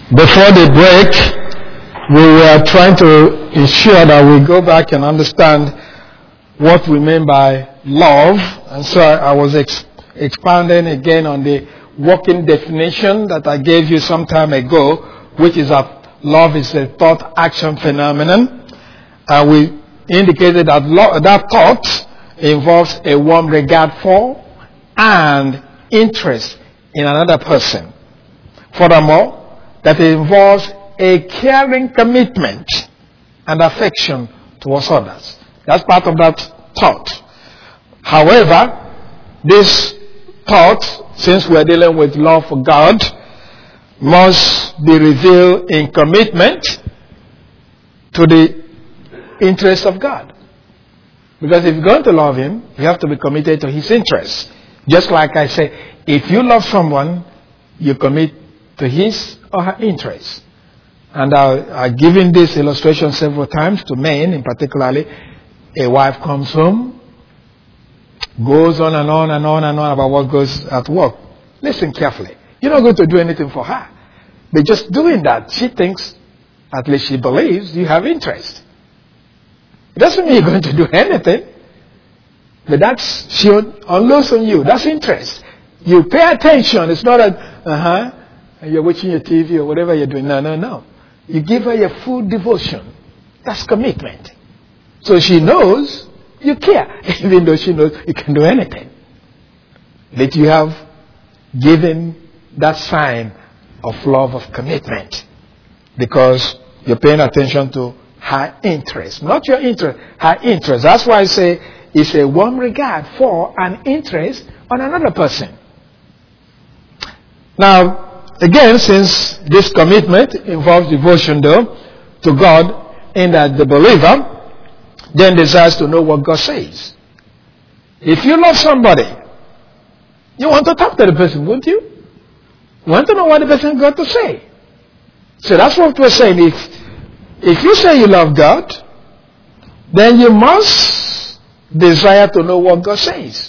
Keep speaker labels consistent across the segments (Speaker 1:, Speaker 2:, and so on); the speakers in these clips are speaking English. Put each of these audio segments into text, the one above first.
Speaker 1: Before the break, we were trying to ensure that we go back and understand what we mean by love. And so I was expanding again on the working definition that I gave you some time ago, which is that love is a thought-action phenomenon. And we indicated that that thought involves a warm regard for and interest in another person. Furthermore, that it involves a caring commitment and affection towards others. That's part of that thought. However, this thought, since we're dealing with love for God, must be revealed in commitment to the interest of God. Because if you're going to love Him, you have to be committed to His interests. Just like I say, if you love someone, you commit to his or her interests. And I've given this illustration several times to men, in particularly. A wife comes home, goes on and on and on and on about what goes at work. Listen carefully. You're not going to do anything for her. But just doing that, she thinks, at least she believes, you have interest. It doesn't mean you're going to do anything. But she unloads on you. That's interest. You pay attention. It's not that, and you're watching your TV or whatever you're doing. No. You give her your full devotion. That's commitment. So she knows you care, even though she knows you can do anything. That you have given that sign of love, of commitment, because you're paying attention to her interest, not your interest, her interest. That's why I say it's a warm regard for and interest on another person. Now, again, since this commitment involves devotion, though, to God, in that the believer then desires to know what God says. If you love somebody, you want to talk to the person, wouldn't you? You want to know what the person got to say. So that's what we're saying. If you say you love God, then you must desire to know what God says.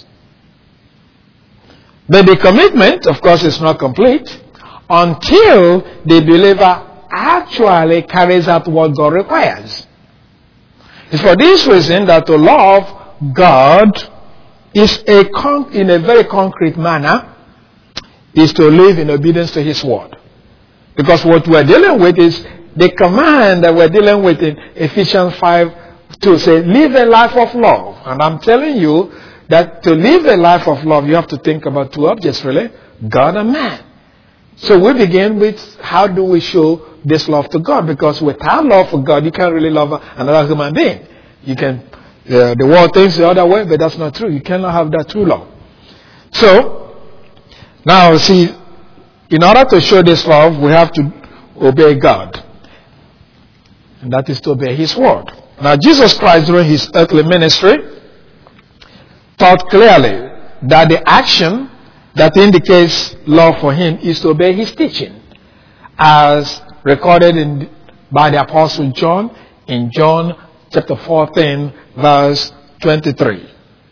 Speaker 1: But the commitment, of course, is not complete until the believer actually carries out what God requires. It's for this reason that to love God is in a very concrete manner is to live in obedience to His word. Because what we're dealing with is the command that we're dealing with in Ephesians 5:2 say, live a life of love. And I'm telling you that to live a life of love, you have to think about two objects really, God and man. So we begin with how do we show this love to God? Because without love for God, you can't really love another human being. You can, the world thinks the other way, but that's not true. You cannot have that true love. So, now see, in order to show this love, we have to obey God. And that is to obey His word. Now, Jesus Christ, during His earthly ministry, taught clearly that the action that indicates love for Him is to obey His teaching, as recorded by the Apostle John in John chapter 14, verse 23.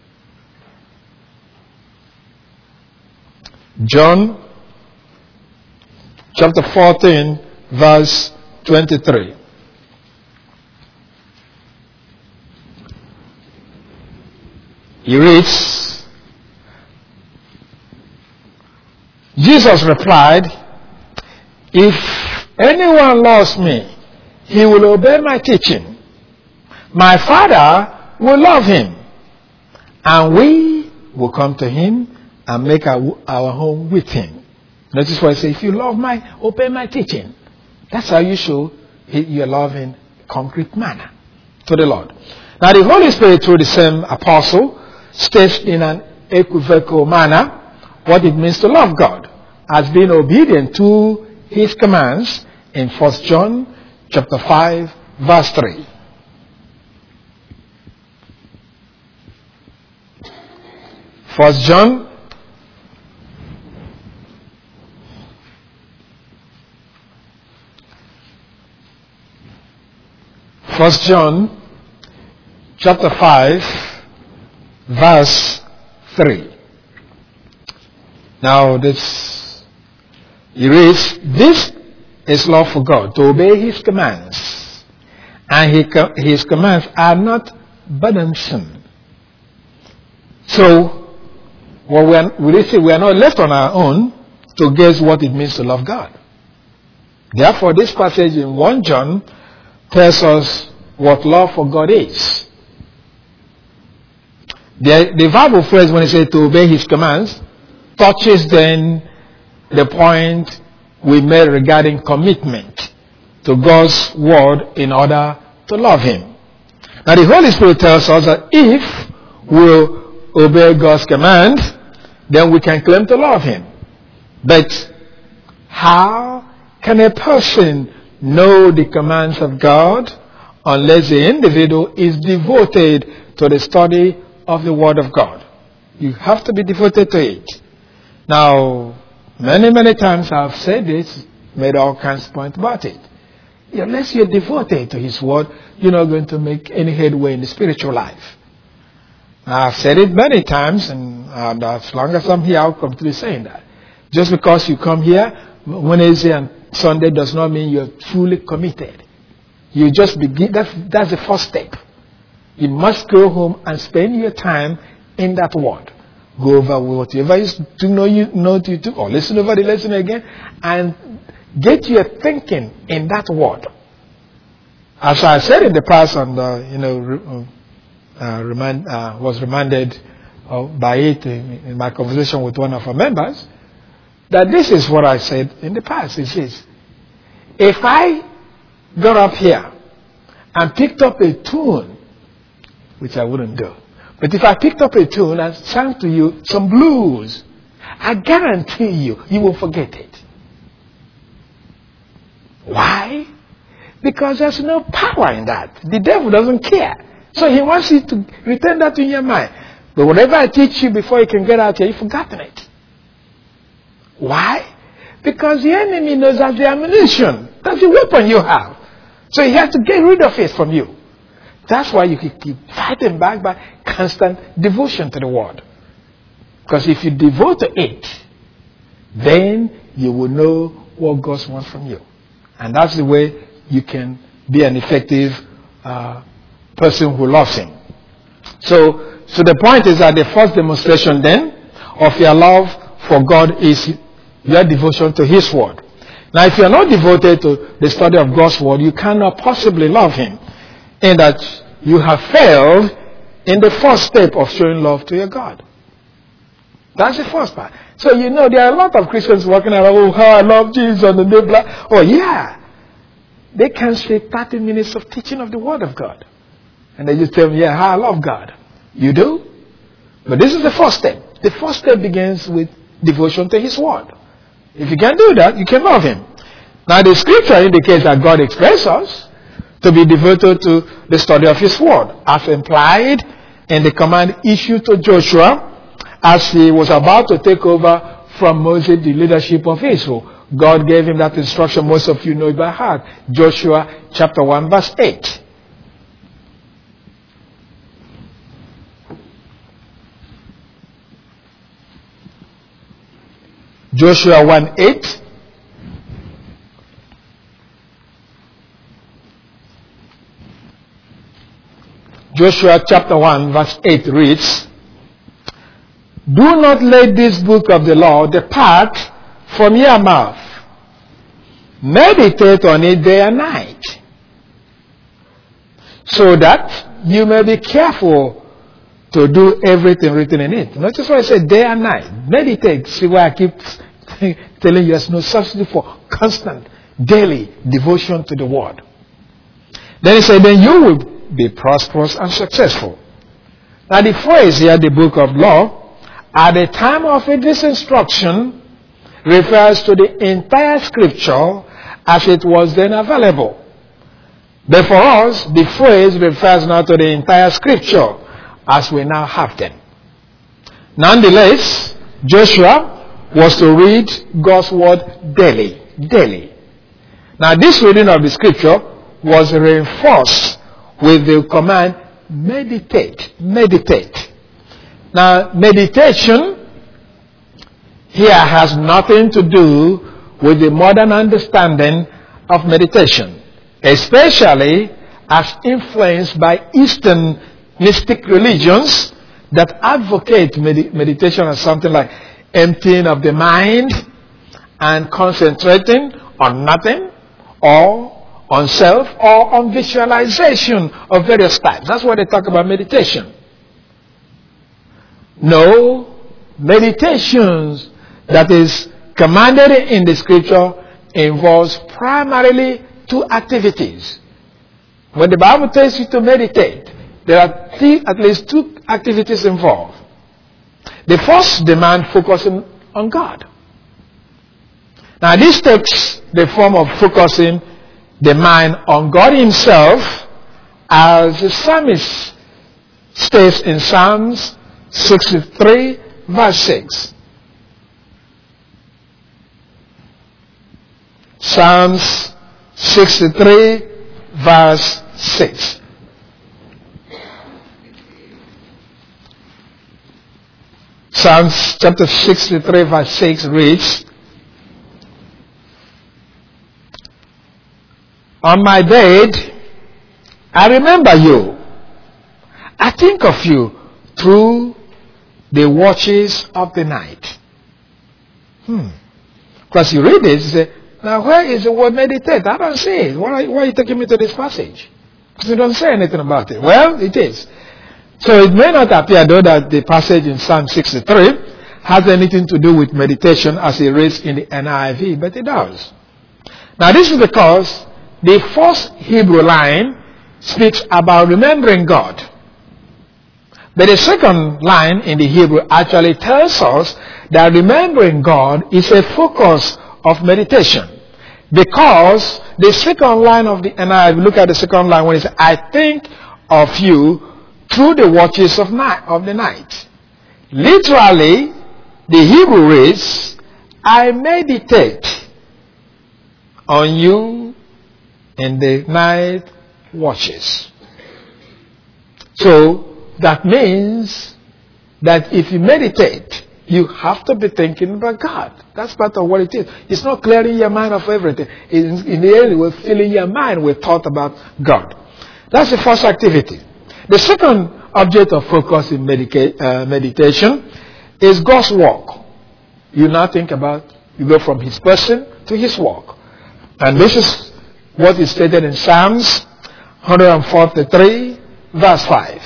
Speaker 1: John chapter 14, verse 23. He reads, Jesus replied, if anyone loves me, he will obey my teaching. My Father will love him, and we will come to him and make our home with him. Notice what I say, if you obey my teaching. That's how you show your love in concrete manner to the Lord. Now the Holy Spirit, through the same apostle, states in an equivocal manner what it means to love God, as being obedient to His commands in 1 John chapter 5, verse 3. 1 John chapter 5, verse 3. Now he reads, this is love for God, to obey His commands. And His commands are not burdensome. So, we are not left on our own to guess what it means to love God. Therefore, this passage in 1 John tells us what love for God is. The verbal phrase, when it says to obey His commands, touches then the point we made regarding commitment to God's word in order to love Him. Now, the Holy Spirit tells us that if we obey God's commands, then we can claim to love Him. But how can a person know the commands of God unless the individual is devoted to the study of the Word of God? You have to be devoted to it. Now, many times I've said this, made all kinds of points about it. Unless you're devoted to His Word, you're not going to make any headway in the spiritual life. Now, I've said it many times, and as long as I'm here, I'll continue saying that. Just because you come here Wednesday and Sunday does not mean you're fully committed. You just begin, that's the first step. You must go home and spend your time in that Word. Go over whatever you know to do, or listen over the lesson again, and get your thinking in that Word. As I said in the past, and was reminded by it in my conversation with one of our members, that this is what I said in the past. It says, if I got up here and picked up a tune, which I wouldn't do, but if I picked up a tune and sang to you some blues, I guarantee you will forget it. Why? Because there's no power in that. The devil doesn't care. So he wants you to retain that in your mind. But whatever I teach you before you can get out here, you've forgotten it. Why? Because the enemy knows that's the ammunition. That's the weapon you have. So he has to get rid of it from you. That's why you can keep fighting back by constant devotion to the Word. Because if you devote to it, then you will know what God wants from you. And that's the way you can be an effective person who loves Him. So the point is that the first demonstration then of your love for God is your devotion to His Word. Now, if you are not devoted to the study of God's Word, you cannot possibly love Him, in that you have failed in the first step of showing love to your God. That's the first part. So there are a lot of Christians walking around, oh, how I love Jesus, and they blah. Oh, yeah. They can say 30 minutes of teaching of the Word of God. And they just tell me, yeah, how I love God. You do? But this is the first step. The first step begins with devotion to His Word. If you can do that, you can love Him. Now, the Scripture indicates that God expects us to be devoted to the study of His Word, as implied in the command issued to Joshua as he was about to take over from Moses the leadership of Israel. God gave him that instruction. Most of you know it by heart. Joshua chapter 1 verse 8. Joshua 1:8. Joshua chapter 1 verse 8 reads, do not let this book of the law depart from your mouth. Meditate on it day and night, so that you may be careful to do everything written in it. Notice what I said, day and night. Meditate. See why I keep telling you there's no substitute for constant, daily devotion to the Word. Then he said, then you will be prosperous and successful. Now the phrase here, the book of law, at the time of this instruction, refers to the entire Scripture as it was then available. But for us, the phrase refers now to the entire Scripture as we now have them. Nonetheless, Joshua was to read God's Word daily. Now, this reading of the Scripture was reinforced with the command, meditate. Now, meditation here has nothing to do with the modern understanding of meditation, especially as influenced by Eastern mystic religions that advocate meditation as something like emptying of the mind and concentrating on nothing or on self or on visualization of various types. That's why they talk about meditation. No, meditations that is commanded in the scripture involves primarily two activities. When the Bible tells you to meditate, there are at least two activities involved. The first demand focusing on God. Now this takes the form of focusing the mind on God himself, as the psalmist states in Psalms 63 verse 6. Psalms 63 verse 6. Psalms chapter 63 verse 6 reads, "On my bed, I remember you. I think of you through the watches of the night." Because you read it, you say, now where is the word meditate? I don't see it. Why are you taking me to this passage? Because you don't say anything about it. Well, it is. So it may not appear though that the passage in Psalm 63 has anything to do with meditation as it reads in the NIV, but it does. Now this is because the first Hebrew line speaks about remembering God. But the second line in the Hebrew actually tells us that remembering God is a focus of meditation. Because the second line of the NIV, look at the second line when it says, "I think of you through the watches of the night." Literally, the Hebrew reads, "I meditate on you in the night watches." So that means that if you meditate, you have to be thinking about God. That's part of what it is. It's not clearing your mind of everything. In the end, we're filling your mind with thought about God. That's the first activity. The second object of focus in meditation is God's work. You now think about, you go from his person to his work. And this is what is stated in Psalms 143 verse 5.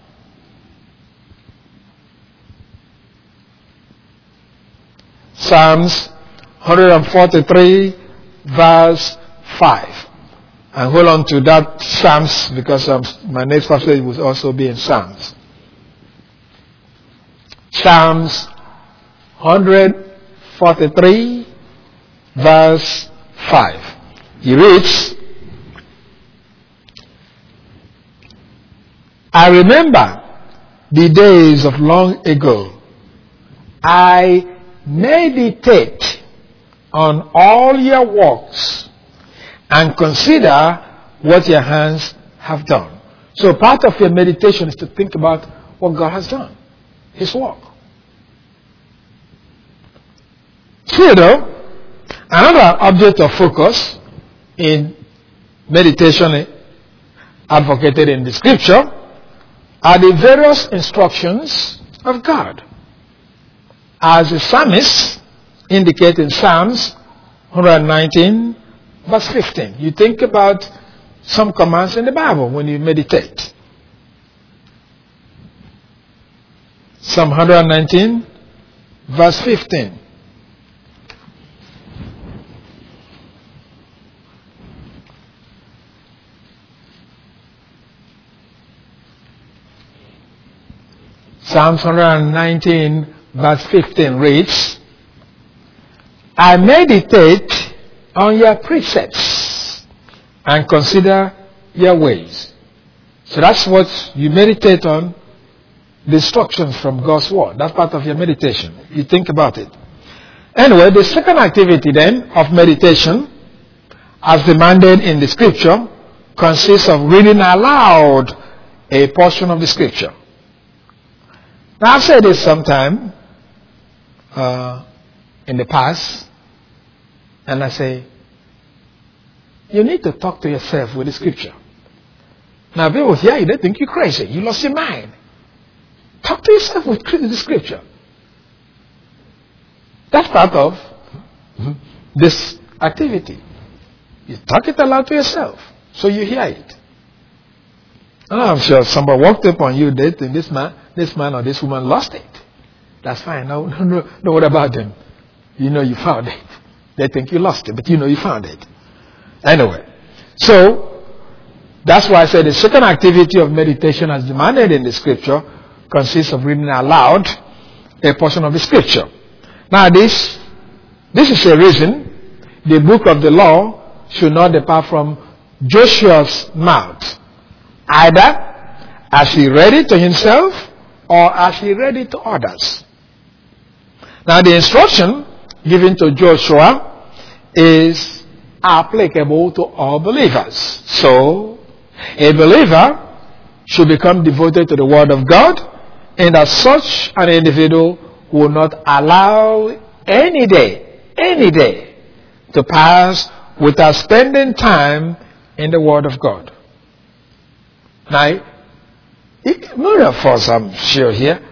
Speaker 1: Psalms 143 verse 5. And hold on to that Psalms because my next passage will also be in Psalms. Psalms 143 verse 5. He reads, "I remember the days of long ago. I meditate on all your works and consider what your hands have done." So part of your meditation is to think about what God has done, his work. Further, another object of focus in meditation advocated in the scripture are the various instructions of God. As the psalmist indicates in Psalms 119 verse 15. You think about some commands in the Bible when you meditate. Psalm 119 verse 15. Psalms 119 verse 15 reads, "I meditate on your precepts and consider your ways." So that's what you meditate on, the instructions from God's word. That's part of your meditation. You think about it. Anyway, the second activity then of meditation, as demanded in the scripture, consists of reading aloud a portion of the scripture. Now, I've said this sometime in the past, and I say, You need to talk to yourself with the scripture. Now, people hear you, they think you're crazy. You lost your mind. Talk to yourself with the scripture. That's part of this activity. You talk it aloud to yourself, so you hear it. And I'm sure if somebody walked up on you, they think this man or this woman lost it. That's fine. No, what about them? You know you found it. They think you lost it, but you know you found it. Anyway, so that's why I said the second activity of meditation as demanded in the scripture consists of reading aloud a portion of the scripture. Now this is a reason the book of the law should not depart from Joshua's mouth, either as he read it to himself or as he read it to others. Now the instruction given to Joshua is applicable to all believers. So a believer should become devoted to the Word of God, and as such an individual will not allow any day to pass without spending time in the Word of God. Now, many of us, I'm sure here,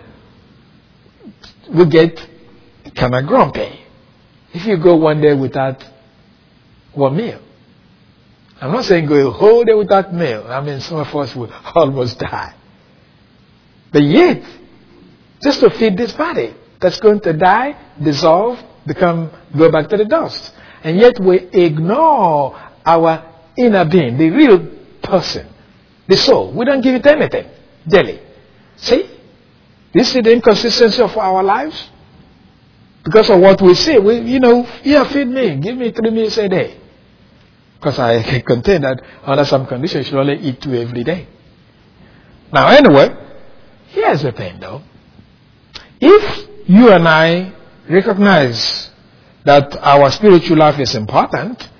Speaker 1: we get kind of grumpy if you go one day without one meal. I'm not saying go a whole day without meal. I mean, some of us will almost die. But yet, just to feed this body that's going to die, dissolve, go back to the dust. And yet we ignore our inner being, the real person, the soul. We don't give it anything daily. See? This is the inconsistency of our lives. Because of what we say, feed me, give me 3 meals a day. Because I can contend that under some conditions you should only eat 2 every day. Now anyway, here's the thing though. If you and I recognize that our spiritual life is important,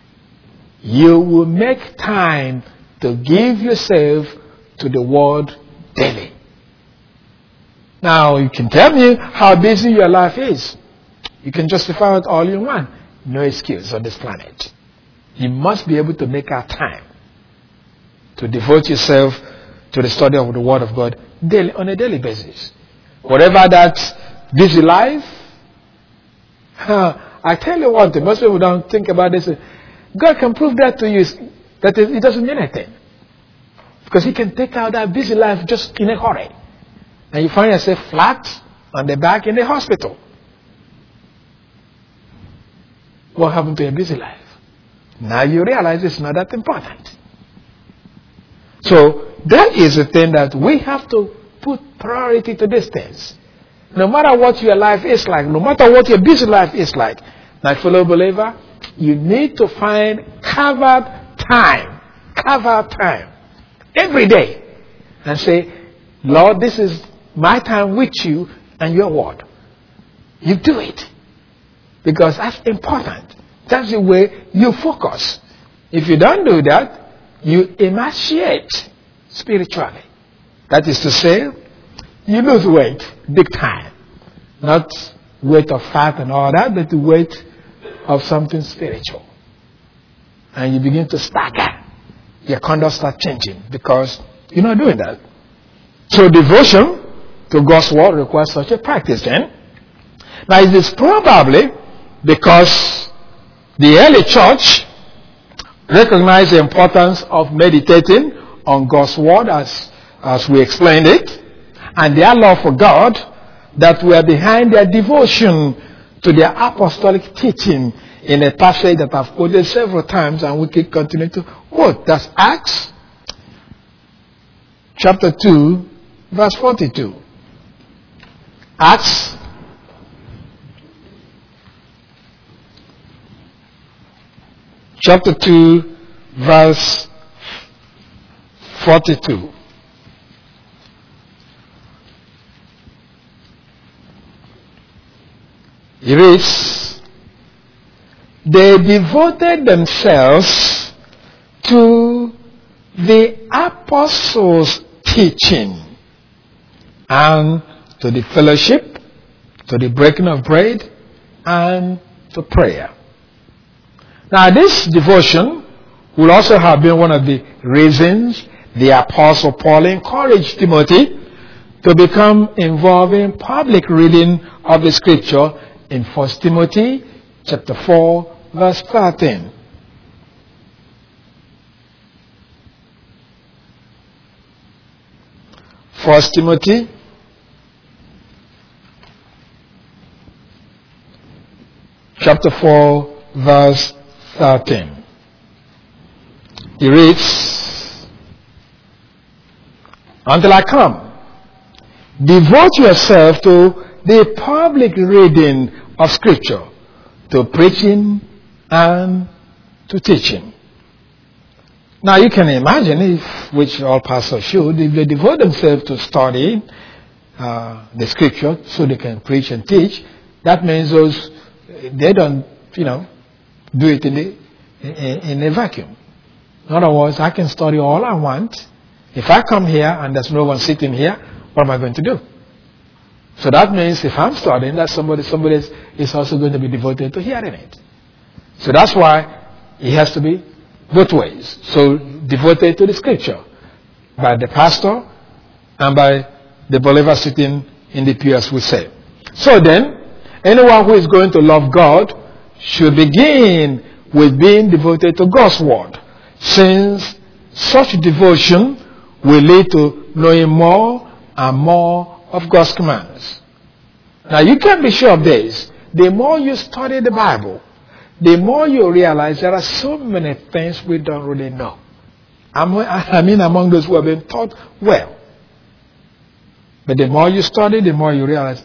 Speaker 1: you will make time to give yourself to the Word daily. Now, you can tell me how busy your life is. You can justify it all you want. No excuse on this planet. You must be able to make out time to devote yourself to the study of the Word of God daily, on a daily basis. Whatever that busy life, I tell you one thing, most people don't think about this. God can prove that to you, that it doesn't mean anything. Because He can take out that busy life just in a hurry. And you find yourself flat on the back in the hospital. What happened to your busy life? Now you realize it's not that important. So that is the thing that we have to put priority to these things. No matter what your life is like, no matter what your busy life is like, my fellow believer, you need to find carve out time every day and say, Lord, this is my time with you and your word. You do it. Because that's important. That's the way you focus. If you don't do that, you emaciate spiritually. That is to say, you lose weight big time. Not weight of fat and all that, but the weight of something spiritual. And you begin to stagger. Your conduct starts changing because you're not doing that. So devotion to God's word requires such a practice then. Now it is probably because the early church recognized the importance of meditating on God's word as we explained it, and their love for God that were behind their devotion to their apostolic teaching in a passage that I've quoted several times and we can continue to quote. That's Acts chapter 2 verse 42. Acts chapter 2 verse 42. It reads, they devoted themselves to the apostles' teaching and to the fellowship, to the breaking of bread, and to prayer. Now this devotion will also have been one of the reasons the Apostle Paul encouraged Timothy to become involved in public reading of the scripture in 1 Timothy chapter 4, verse 13. First Timothy chapter 4, verse 13. He reads, "Until I come, devote yourself to the public reading of Scripture, to preaching and to teaching." Now you can imagine, if, which all pastors should, if they devote themselves to studying the Scripture so they can preach and teach, that means they don't, do it in a vacuum. In other words, I can study all I want. If I come here and there's no one sitting here, what am I going to do? So that means if I'm studying, that somebody is also going to be devoted to hearing it. So that's why it has to be both ways. So devoted to the scripture by the pastor and by the believer sitting in the pew, as we say. So then, anyone who is going to love God should begin with being devoted to God's word, since such devotion will lead to knowing more and more of God's commands. Now you can be sure of this. The more you study the Bible, the more you realize there are so many things we don't really know. I mean among those who have been taught well. But the more you study, the more you realize,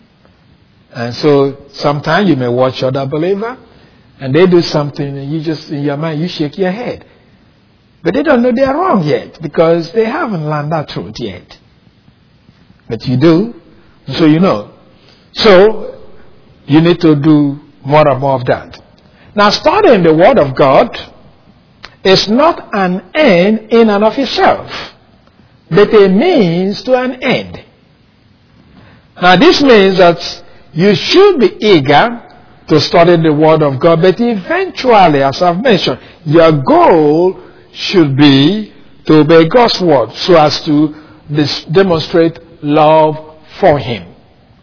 Speaker 1: And so sometimes you may watch other believer and they do something and you just, in your mind, you shake your head. But they don't know they are wrong yet because they haven't learned that truth yet. But you do, so you know. So you need to do more and more of that. Now studying the Word of God is not an end in and of itself, but a means to an end. Now this means that you should be eager to study the Word of God, but eventually, as I've mentioned, your goal should be to obey God's Word so as to demonstrate love for Him.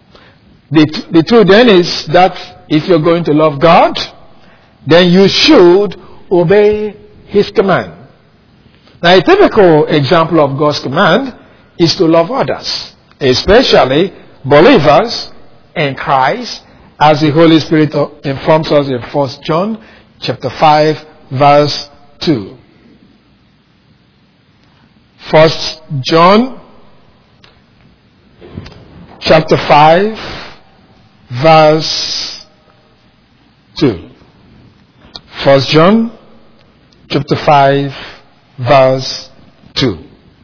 Speaker 1: The truth then is that if you're going to love God, then you should obey His command. Now a typical example of God's command is to love others, especially believers in Christ, as the Holy Spirit informs us in 1 John chapter 5, verse 2. 1 John chapter 5, verse 2. 1 John chapter 5, verse 2.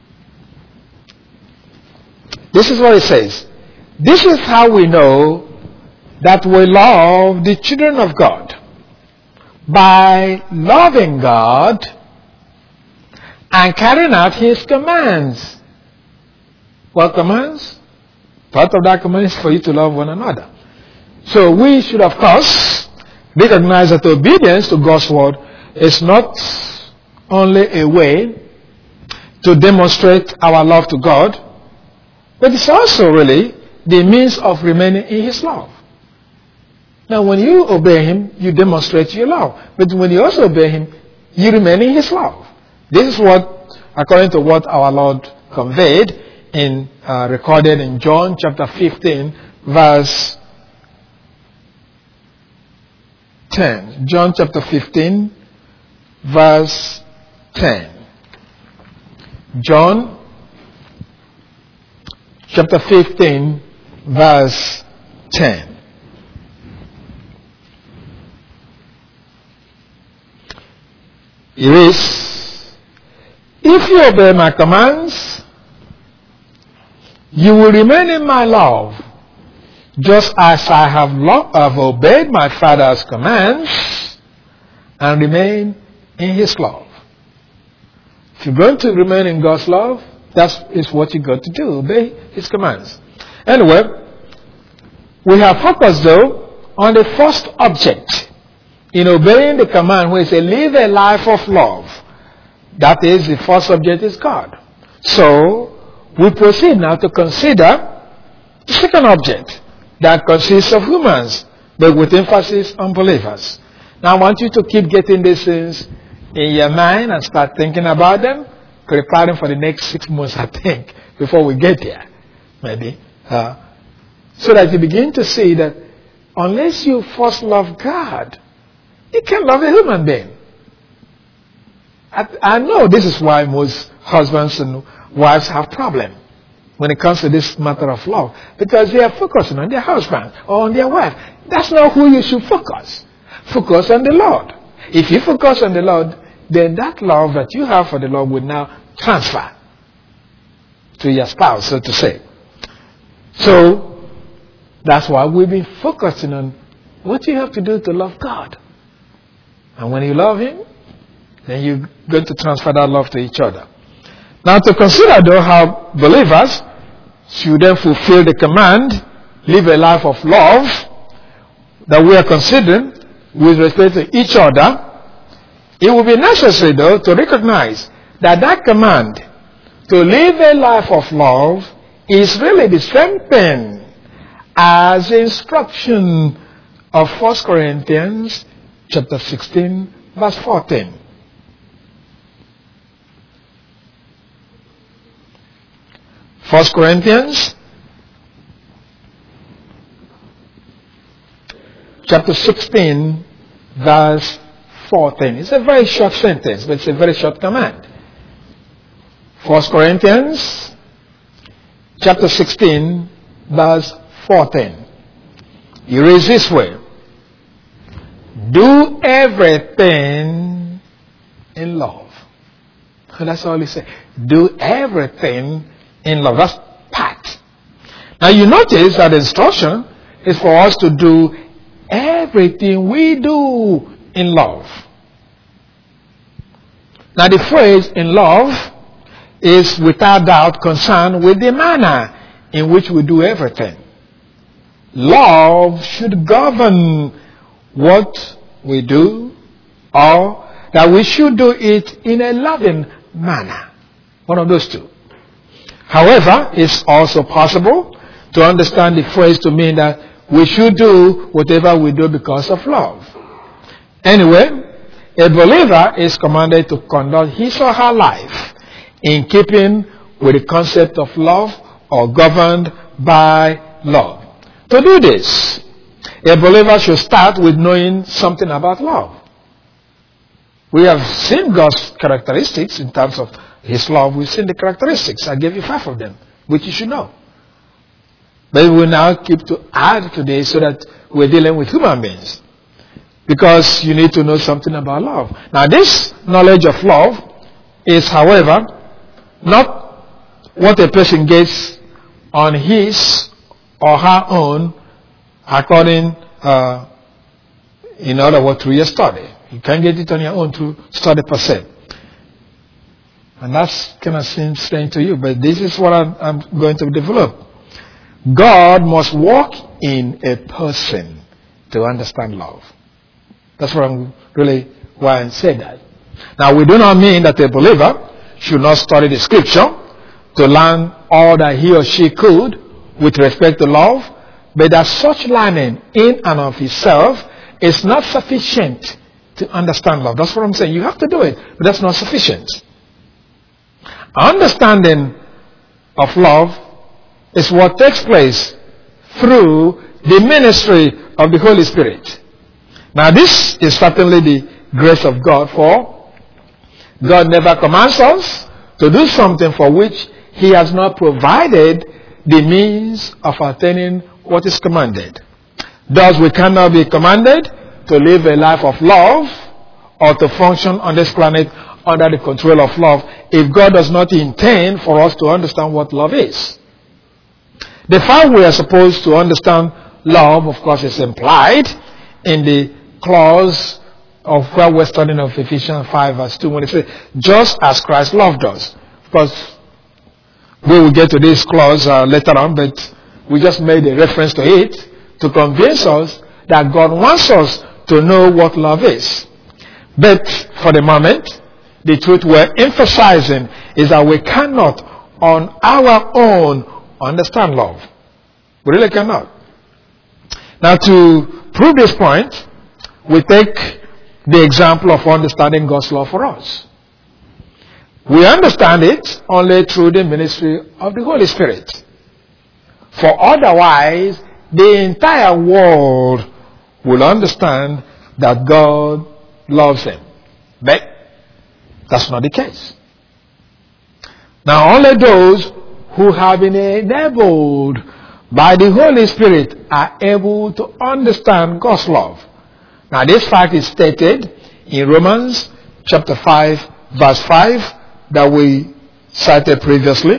Speaker 1: This is what it says. "This is how we know that we love the children of God, by loving God and carrying out His commands." What commands? Part of that command is for you to love one another. So we should, of course, recognize that obedience to God's word is not only a way to demonstrate our love to God, but it's also really the means of remaining in His love. Now when you obey Him, you demonstrate your love. But when you also obey Him, you remain in His love. This is what, according to what our Lord conveyed in recorded in John chapter 15, verse 10. John chapter 15, verse 10. John chapter 15, verse 10. It is, "If you obey my commands, you will remain in my love, just as I have obeyed my Father's commands and remain in His love." If you're going to remain in God's love, that is what you got to do, obey His commands. Anyway, we have focused though on the first object in obeying the command where it says, live a life of love. That is, the first subject is God. So, we proceed now to consider the second object that consists of humans, but with emphasis on believers. Now, I want you to keep getting these things in your mind and start thinking about them, preparing for the next 6 months, I think, before we get there, maybe. So that you begin to see that unless you first love God, you can't love a human being. I know this is why most husbands and wives have problems when it comes to this matter of love, because they are focusing on their husband or on their wife. That's not who you should focus. Focus on the Lord. If you focus on the Lord, then that love that you have for the Lord will now transfer to your spouse, so to say. So, that's why we've been focusing on what you have to do to love God. And when you love Him, then you're going to transfer that love to each other. Now, to consider, though, how believers should then fulfill the command, live a life of love, that we are considering with respect to each other, it will be necessary, though, to recognize that that command to live a life of love is really the same thing as the instruction of 1 Corinthians chapter 16, verse 14. 1 Corinthians chapter 16, verse 14. It's a very short sentence, but it's a very short command. 1 Corinthians chapter 16, verse 14. It reads this way. Do everything in love. That's all he said. Do everything in love. That's part. Now you notice that the instruction is for us to do everything we do in love. Now the phrase in love is without doubt concerned with the manner in which we do everything. Love should govern what we do, or that we should do it in a loving manner. One of those two. However, it's also possible to understand the phrase to mean that we should do whatever we do because of love. Anyway, a believer is commanded to conduct his or her life in keeping with the concept of love or governed by love. To do this, a believer should start with knowing something about love. We have seen God's characteristics in terms of His love. We've seen the characteristics. I gave you 5 of them, which you should know. But we will now keep to add today so that we're dealing with human beings. Because you need to know something about love. Now this knowledge of love is, however, not what a person gets on his or her own according, in other words, through your study. You can't get it on your own through study per se. And that's kind of seems strange to you, but this is what I'm going to develop. God must walk in a person to understand love. That's what I'm really why I say that. Now, we do not mean that a believer should not study the scripture to learn all that he or she could with respect to love, but that such learning in and of itself is not sufficient to understand love. That's what I'm saying. You have to do it, but that's not sufficient. Understanding of love is what takes place through the ministry of the Holy Spirit. Now this is certainly the grace of God, for God never commands us to do something for which He has not provided the means of attaining what is commanded. Thus we cannot be commanded to live a life of love or to function on this planet under the control of love if God does not intend for us to understand what love is. The fact we are supposed to understand love, of course, is implied in the clause of where we're studying of Ephesians 5 verse 2 when it says, just as Christ loved us. Of course, we will get to this clause later on, but we just made a reference to it to convince us that God wants us to know what love is. But for the moment, the truth we're emphasizing is that we cannot on our own understand love. We really cannot. Now, to prove this point, we take the example of understanding God's love for us. We understand it only through the ministry of the Holy Spirit. For otherwise, the entire world will understand that God loves them. But that's not the case. Now, only those who have been enabled by the Holy Spirit are able to understand God's love. Now, this fact is stated in Romans chapter 5, verse 5 that we cited previously.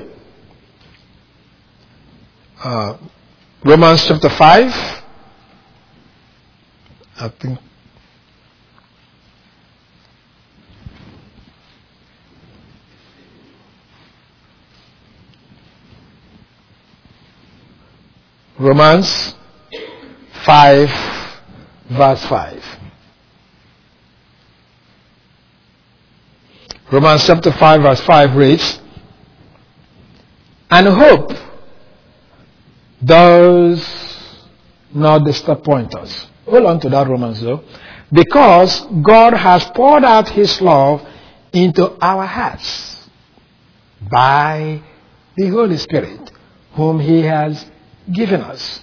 Speaker 1: Romans chapter 5, I think. Romans 5, verse 5. Romans chapter 5, verse 5 reads, "And hope does not disappoint us." Hold on to that, Romans, though. "Because God has poured out His love into our hearts by the Holy Spirit, whom He has given us."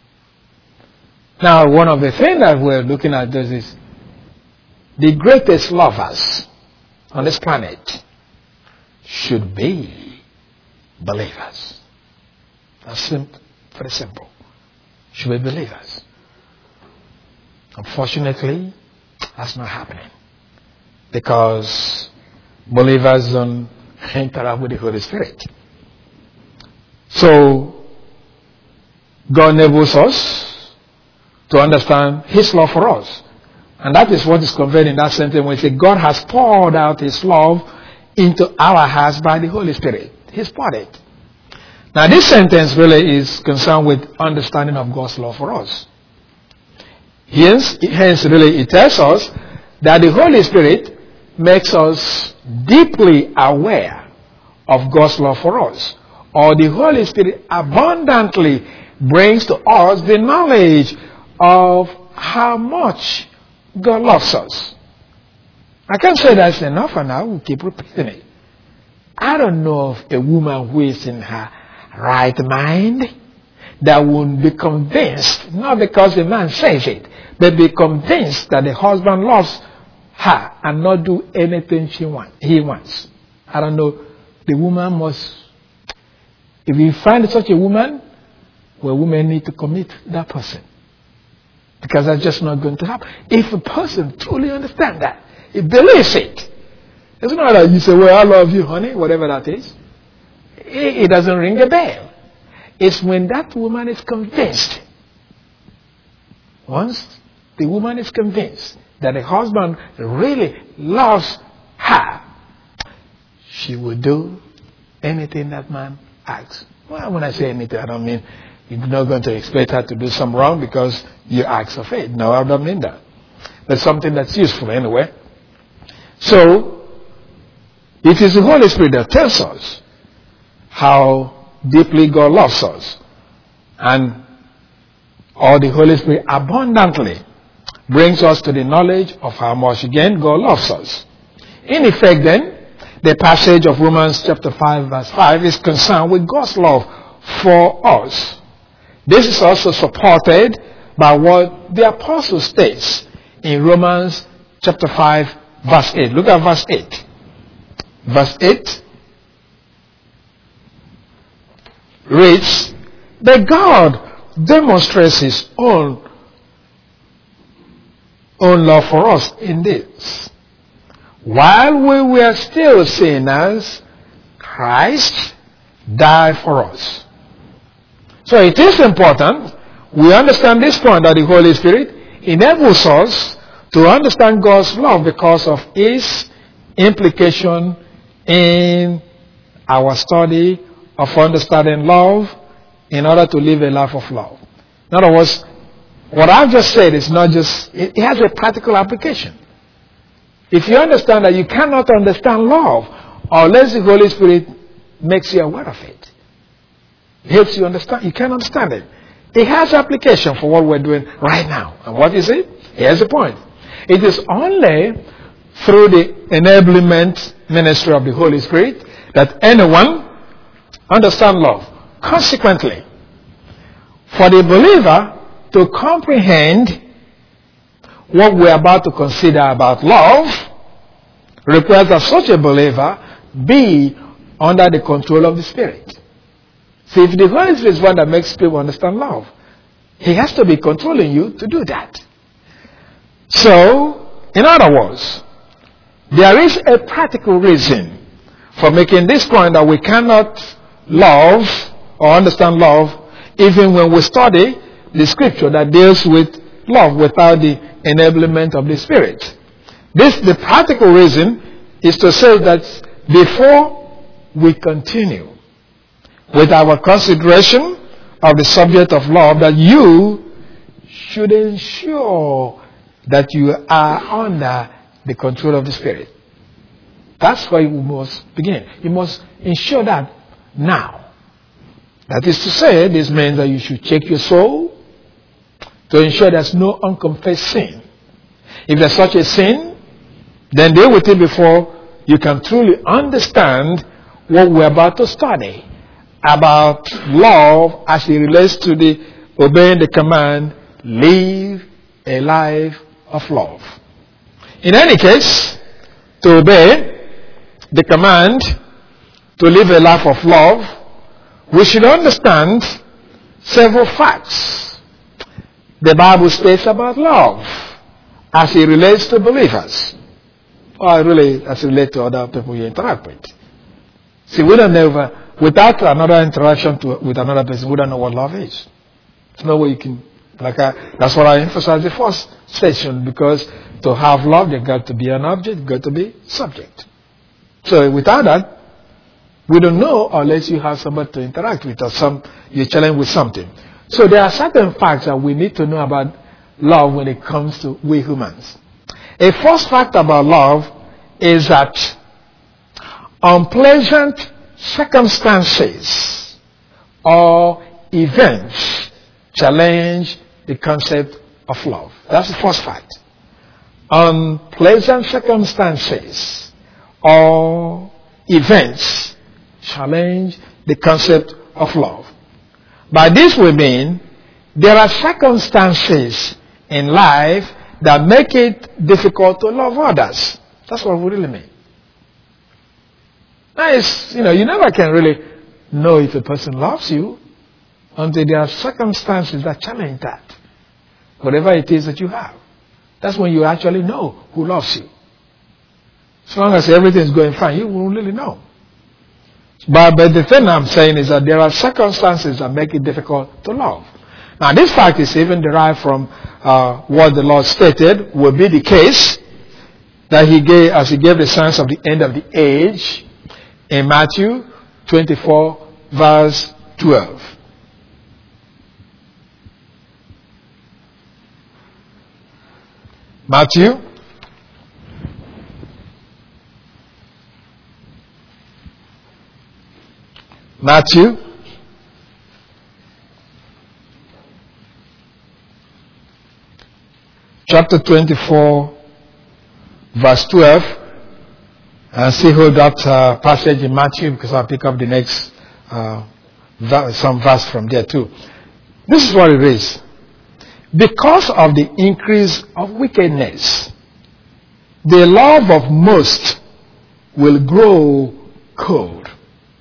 Speaker 1: Now, one of the things that we're looking at this is the greatest lovers on this planet should be believers. That's very simple. Should be believers. Unfortunately, that's not happening because believers don't interact with the Holy Spirit. So, God enables us to understand His love for us. And that is what is conveyed in that sentence when we say God has poured out His love into our hearts by the Holy Spirit. He's poured it. Now, this sentence really is concerned with understanding of God's love for us. Hence, really, it tells us that the Holy Spirit makes us deeply aware of God's love for us. Or the Holy Spirit abundantly brings to us the knowledge of how much God loves us. I can't say that's enough, and I will keep repeating it. I don't know of a woman who is in her right mind that would be convinced, not because the man says it, but be convinced that the husband loves her and not do anything he wants. I don't know. The woman must, if you find such a woman, well, women need to commit that person. Because that's just not going to happen. If a person truly understands that, he believes it. It's not that you say, well, I love you, honey, whatever that is. It doesn't ring a bell. It's when that woman is convinced. Once the woman is convinced that the husband really loves her, she will do anything that man asks. Well, when I say anything, I don't mean you're not going to expect her to do some wrong because you ask of it. No, I don't mean that. But something that's useful anyway. So, it is the Holy Spirit that tells us how deeply God loves us. And or the Holy Spirit abundantly brings us to the knowledge of how much, again, God loves us. In effect, then, the passage of Romans chapter 5, verse 5 is concerned with God's love for us. This is also supported by what the apostle states in Romans chapter 5, verse 8. Look at verse 8. Verse 8 reads, "That God demonstrates His own love for us in this. While we were still sinners, Christ died for us." So it is important we understand this point that the Holy Spirit enables us to understand God's love because of His implication in our study of understanding love in order to live a life of love. In other words, what I've just said is not just, it has a practical application. If you understand that you cannot understand love unless the Holy Spirit makes you aware of it, helps you understand, you can't understand it. It has application for what we're doing right now. And what is it? Here's the point. It is only through the enablement ministry of the Holy Spirit that anyone understands love. Consequently, for the believer to comprehend what we're about to consider about love requires that such a believer be under the control of the Spirit. See, if the Holy Spirit is one that makes people understand love, He has to be controlling you to do that. So, in other words, there is a practical reason for making this point that we cannot love or understand love even when we study the scripture that deals with love without the enablement of the Spirit. The practical reason is to say that before we continue with our consideration of the subject of love, that you should ensure that you are under the control of the Spirit. That's why we must begin. You must ensure that now. That is to say, this means that you should check your soul to ensure there's no unconfessed sin. If there's such a sin, then deal with it before you can truly understand what we're about to study about love as it relates to the obeying the command, live a life of love. In any case, to obey the command to live a life of love, we should understand several facts the Bible states about love as it relates to believers, or really as it relates to other people you interact with. See, we don't know, without another interaction with another person, we don't know what love is. There's no way you can, that's what I emphasized the first session, because to have love, there's got to be an object, got to be subject. So without that, we don't know unless you have somebody to interact with or you're challenged with something. So there are certain facts that we need to know about love when it comes to we humans. A first fact about love is that unpleasant circumstances or events challenge the concept of love. That's the first fact. Unpleasant circumstances or events challenge the concept of love. By this we mean there are circumstances in life that make it difficult to love others. That's what we really mean. Now you never can really know if a person loves you until there are circumstances that challenge that. Whatever it is that you have. That's when you actually know who loves you. As long as everything is going fine, you won't really know. But the thing I'm saying is that there are circumstances that make it difficult to love. Now this fact is even derived from what the Lord stated will be the case that He gave as He gave the signs of the end of the age in Matthew 24 verse 12. Matthew chapter 24 verse 12, and see hold that passage in Matthew, because I'll pick up the next some verse from there too. This is what it is. Because of the increase of wickedness, the love of most will grow cold.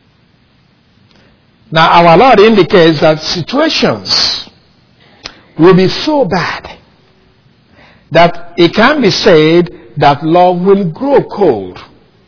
Speaker 1: Now our Lord indicates that situations will be so bad that it can be said that love will grow cold.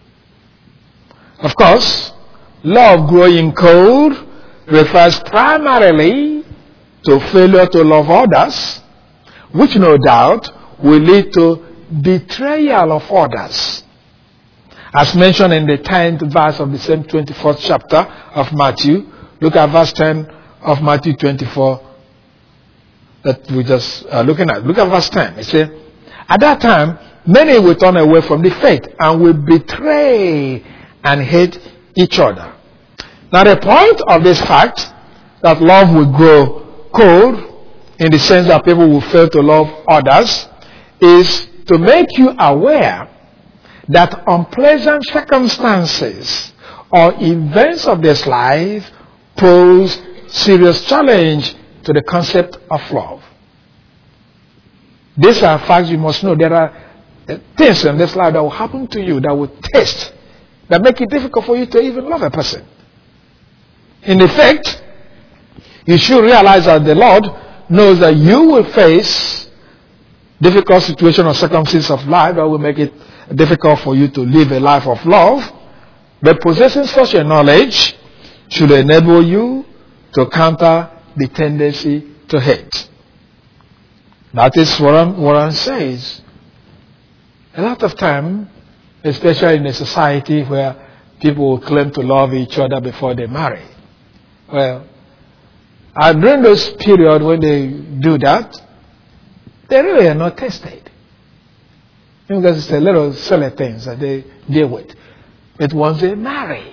Speaker 1: Of course, love growing cold refers primarily to failure to love others, which no doubt will lead to betrayal of others. As mentioned in the 10th verse of the same 24th chapter of Matthew, look at verse 10 of Matthew 24. that we just are looking at. Look at verse 10. It says, at that time, many will turn away from the faith and will betray and hate each other. Now the point of this fact that love will grow cold, in the sense that people will fail to love others, is to make you aware that unpleasant circumstances or events of this life pose serious challenge to the concept of love. These are facts you must know. There are things in this life that will happen to you that will test, that make it difficult for you to even love a person. In effect, you should realize that the Lord knows that you will face difficult situations or circumstances of life that will make it difficult for you to live a life of love. But possessing such a knowledge should enable you to counter the tendency to hate. That is what I'm saying. A lot of time, especially in a society where people will claim to love each other before they marry. Well, and during those periods when they do that, they really are not tested. Because it's a little silly things that they deal with. But once they marry,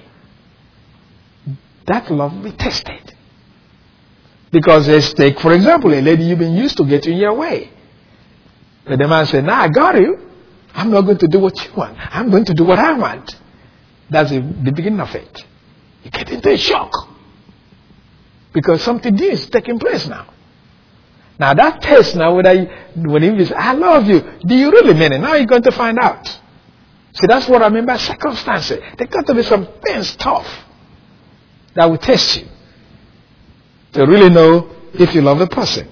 Speaker 1: that love will be tested. Because let's take, for example, a lady you've been used to getting your way. But the man said, "Nah, I got you. I'm not going to do what you want. I'm going to do what I want." That's the beginning of it. You get into a shock. Because something new is taking place now. Now that test now, when you say, "I love you," do you really mean it? Now you're going to find out. See, that's what I mean by circumstances. There got to be some things tough that will test you to really know if you love a person.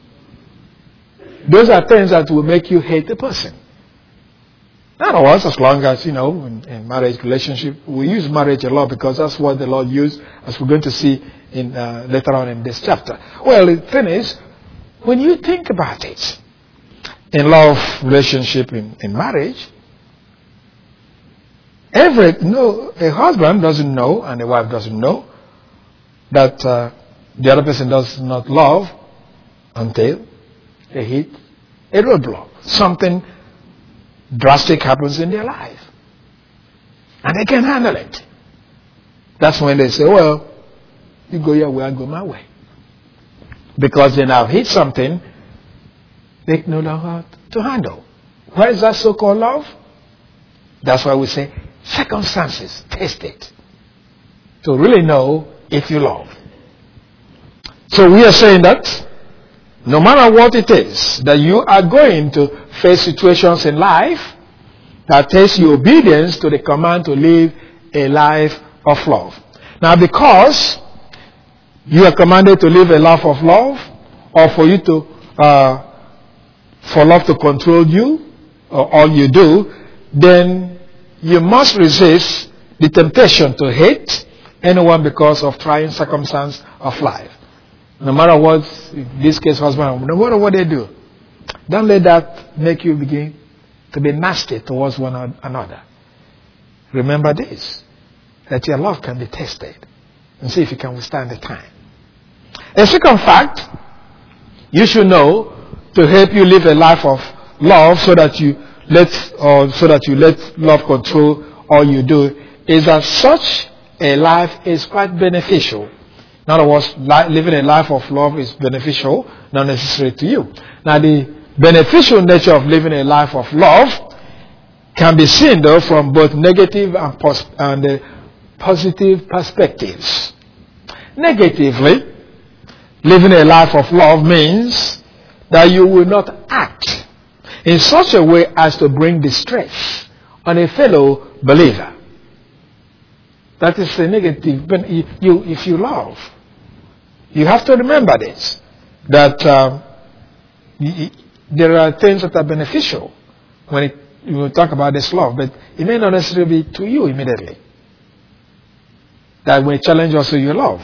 Speaker 1: Those are things that will make you hate the person. Not always, as long as, in marriage relationship, we use marriage a lot because that's what the Lord used, as we're going to see in later on in this chapter. Well, the thing is, when you think about it, in love relationship in marriage, a husband doesn't know and a wife doesn't know that the other person does not love until they hit a roadblock. Something drastic happens in their life. And they can't handle it. That's when they say, "Well, you go your way, I go my way." Because they now hit something they no longer to handle. Why is that so-called love? That's why we say circumstances, test it. To really know if you love. So we are saying that no matter what it is, that you are going to face situations in life that takes you obedience to the command to live a life of love. Now, because you are commanded to live a life of love, or for you to, for love to control you, or all you do, then you must resist the temptation to hate anyone because of trying circumstance of life. No matter what, in this case, husband, no matter what they do, don't let that make you begin to be nasty towards one another. Remember this, that your love can be tested and see if you can withstand the time. A second fact you should know to help you live a life of love so that you let love control all you do is that such a life is quite beneficial. In other words, living a life of love is beneficial, not necessary to you. Now, the beneficial nature of living a life of love can be seen, though, from both negative and positive perspectives. Negatively, living a life of love means that you will not act in such a way as to bring distress on a fellow believer. That is the negative. If you love, you have to remember this, that there are things that are beneficial when you talk about this love, but it may not necessarily be to you immediately. That may challenge also your love.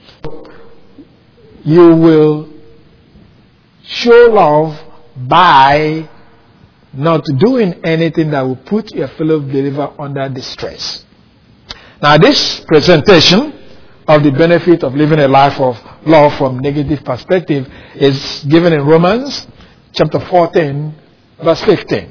Speaker 1: You will show love by not doing anything that will put your fellow believer under distress. Now, this presentation of the benefit of living a life of love from negative perspective is given in Romans chapter 14, verse 15.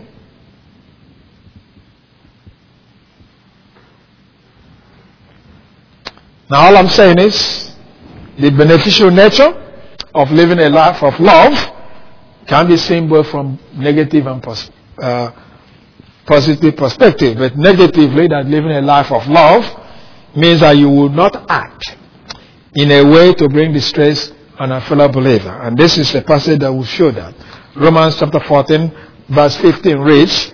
Speaker 1: Now all I'm saying is the beneficial nature of living a life of love can be seen both from negative and positive perspective. But negatively, that living a life of love means that you will not act in a way to bring distress on a fellow believer. And this is a passage that will show that. Romans chapter 14, verse 15 reads,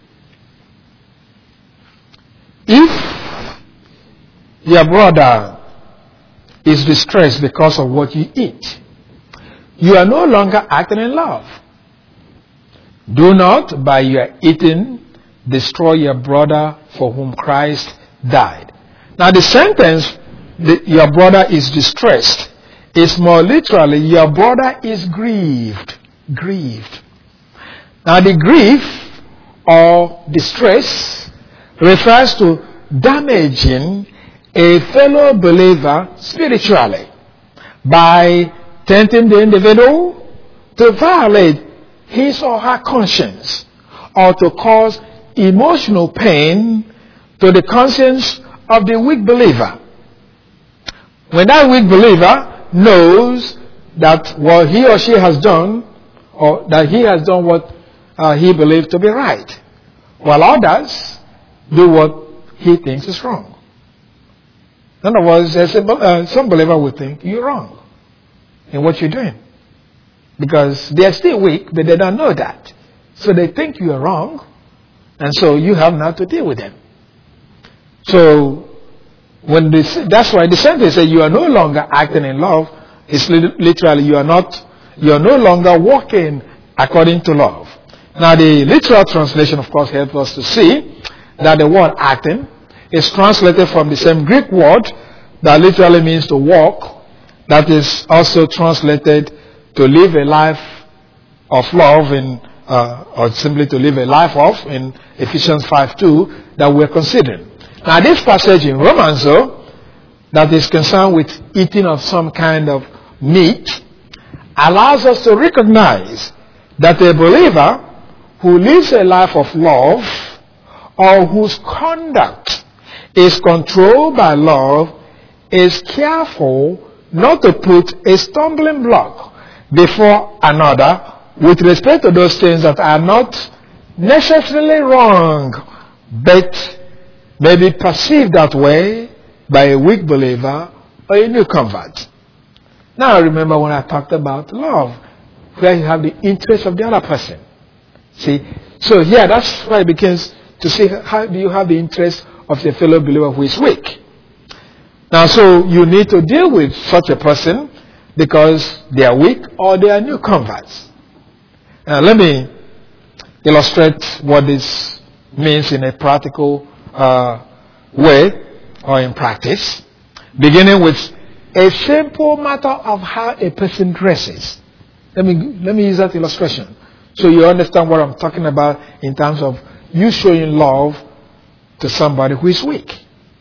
Speaker 1: if your brother is distressed because of what you eat, you are no longer acting in love. Do not, by your eating, destroy your brother for whom Christ died. Now the sentence, your brother is distressed, is more literally, your brother is grieved. Grieved. Now the grief or distress refers to damaging a fellow believer spiritually by tempting the individual to violate his or her conscience or to cause emotional pain to the conscience of the weak believer. When that weak believer knows that what he or she has done, or that he has done what he believes to be right, while others do what he thinks is wrong. In other words, some believer will think you're wrong in what you're doing, because they are still weak, but they don't know that. So they think you are wrong, and so you have now to deal with them. So that's why the sentence says you are no longer acting in love. It's literally you are no longer walking according to love. Now the literal translation, of course, helps us to see that the word acting is translated from the same Greek word that literally means to walk, that is also translated to live a life of love or simply to live a life of in Ephesians 5:2 that we're considering. Now this passage in Romans, though, that is concerned with eating of some kind of meat, allows us to recognize that a believer who lives a life of love or whose conduct is controlled by love is careful not to put a stumbling block before another with respect to those things that are not necessarily wrong, but may be perceived that way by a weak believer or a new convert. Now remember when I talked about love, where you have the interest of the other person. See, so here that's why it begins to see how do you have the interest of the fellow believer who is weak. Now so you need to deal with such a person because they are weak or they are new converts. Now let me illustrate what this means in a practical way or in practice, beginning with a simple matter of how a person dresses. Let me use that illustration so you understand what I'm talking about in terms of you showing love to somebody who is weak.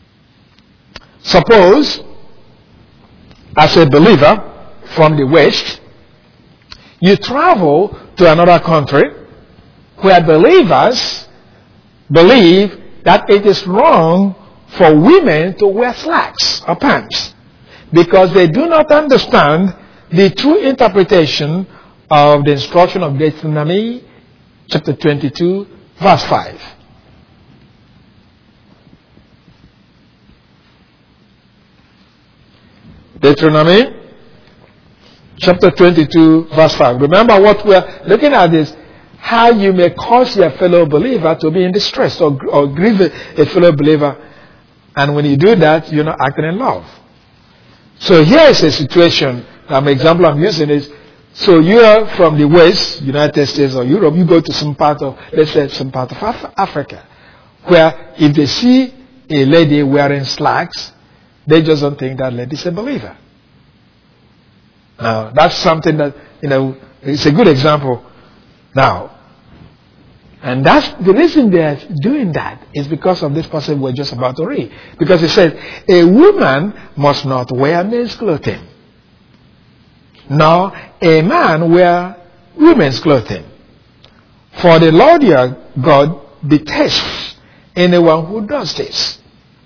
Speaker 1: Suppose, as a believer from the West, you travel to another country where believers believe that it is wrong for women to wear slacks or pants because they do not understand the true interpretation of the instruction of Deuteronomy chapter 22 verse 5. Deuteronomy chapter 22 verse 5. Remember what we are looking at is how you may cause your fellow believer to be in distress or grieve a fellow believer. And when you do that, you're not acting in love. So here is a situation, an example I'm using is, so you are from the West, United States or Europe, you go to some part of, let's say some part of Africa, where if they see a lady wearing slacks, they just don't think that lady is a believer. Now, that's something that, it's a good example. Now, and that's the reason they're doing that is because of this passage we're just about to read. Because it says, a woman must not wear men's clothing. nor a man wear women's clothing. For the Lord your God detests anyone who does this.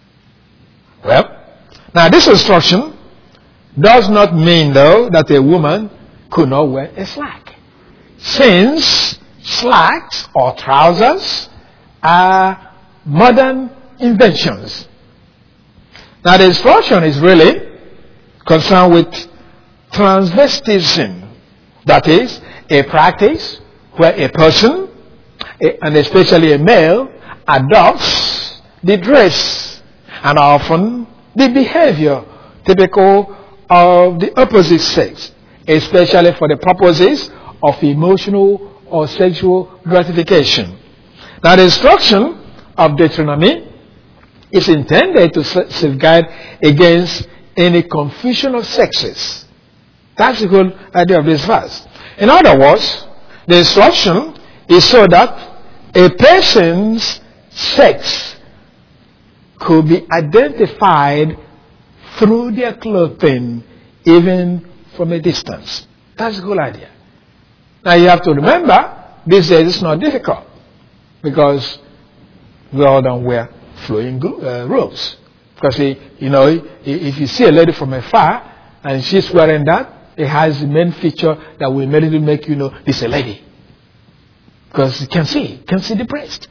Speaker 1: Well, now this instruction does not mean, though, that a woman could not wear a slack, since slacks or trousers are modern inventions. Now the instruction is really concerned with transvestism, that is, a practice where a person, and especially a male, adopts the dress and often the behavior typical of the opposite sex, especially for the purposes of emotional or sexual gratification. Now the instruction of Deuteronomy is intended to safeguard against any confusion of sexes. That's the whole idea of this verse. In other words, the instruction is so that a person's sex could be identified through their clothing, even from a distance. That's the whole idea. Now you have to remember, these days it's not difficult, because we all don't wear flowing robes. Because if you see a lady from afar and she's wearing that, it has the main feature that will immediately make you know this is a lady. Because you can see the breast.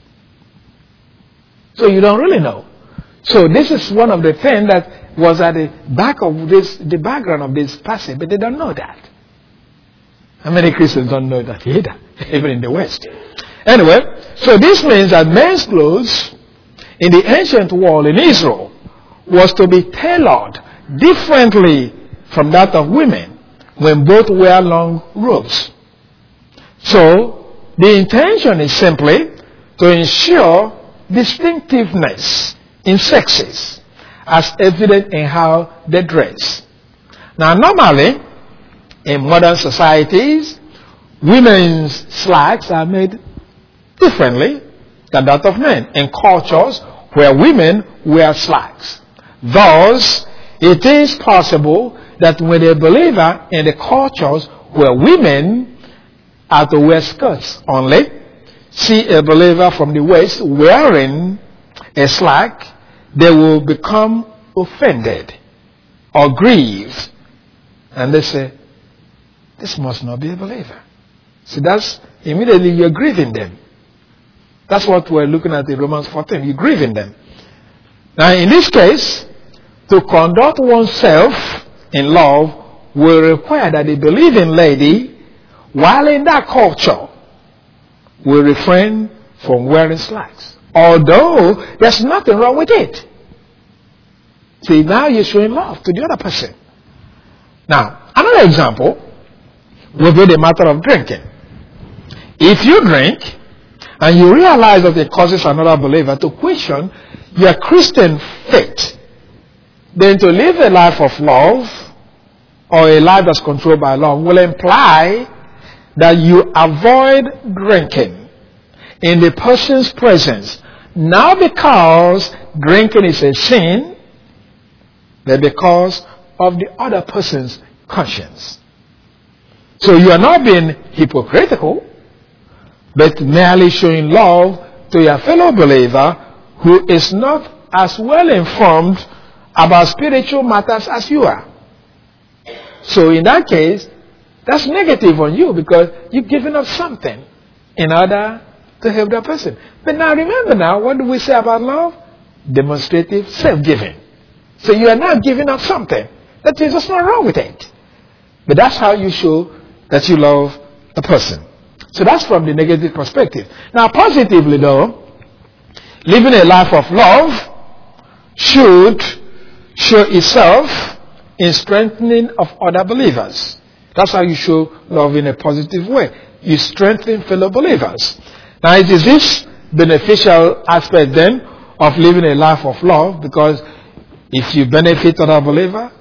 Speaker 1: So you don't really know. So this is one of the things that was at the back of the background of this passage, but they don't know that. And many Christians don't know that either, even in the West. Anyway, so this means that men's clothes in the ancient world in Israel was to be tailored differently from that of women when both wear long robes. So the intention is simply to ensure distinctiveness in sexes as evident in how they dress. Now normally in modern societies, women's slacks are made differently than that of men in cultures where women wear slacks. Thus, it is possible that when a believer in the cultures where women are to wear skirts only, see a believer from the West wearing a slack, they will become offended or grieved. And they say, this must not be a believer. So that's immediately you're grieving them. That's what we're looking at in Romans 14. You're grieving them. Now in this case, to conduct oneself in love will require that the believing lady, while in that culture, will refrain from wearing slacks. Although there's nothing wrong with it. See, now you're showing love to the other person. Now, another example will be the matter of drinking. If you drink and you realize that it causes another believer to question your Christian faith, then to live a life of love or a life that's controlled by love will imply that you avoid drinking in the person's presence, not because drinking is a sin, but because of the other person's conscience. So you are not being hypocritical, but merely showing love to your fellow believer who is not as well informed about spiritual matters as you are. So in that case, that's negative on you because you've given up something in order to help that person. But now remember now, what do we say about love? Demonstrative self-giving. So you are not giving up something. That is just not wrong with it. But that's how you show that you love a person. So that's from the negative perspective. Now positively though, living a life of love should show itself in strengthening of other believers. That's how you show love in a positive way. You strengthen fellow believers. Now it is this beneficial aspect then of living a life of love, because if you benefit other believer